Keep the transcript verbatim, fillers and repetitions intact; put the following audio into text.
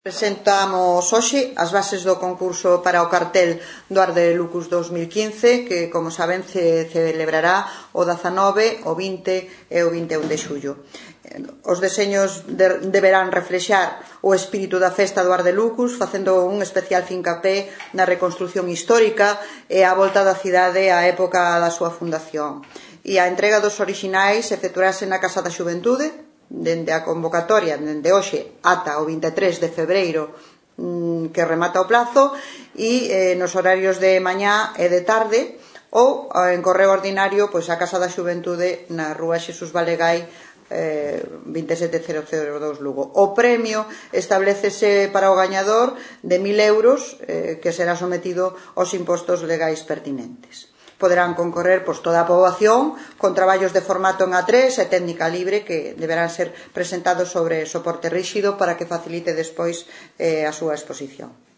Presentamos hoxe as bases do concurso para o cartel do Arde Lucus dos mil quince, que, como saben, se celebrará o dezanove, o vinte e o vinte e un de xullo. Os deseños de, deberán reflexar o espírito da festa do Arde Lucus, facendo un especial fincapé na reconstrución histórica e a volta da cidade á época da súa fundación. E a entrega dos orixinais efectuarase na Casa da Xuventude, dende a convocatoria, dende hoxe ata o vinte e tres de febreiro, que remata o plazo, e eh, nos horarios de mañá e de tarde, ou en correo ordinario pois a Casa da Xuventude na Rúa Xesús Balegai eh, vinte e sete cero cero dous Lugo. O premio establecese para o gañador de mil euros, eh, que será sometido aos impostos legais pertinentes. Poderán concorrer pois, toda a poboación con traballos de formato en A tres e técnica libre que deberán ser presentados sobre soporte ríxido para que facilite despois eh, a súa exposición.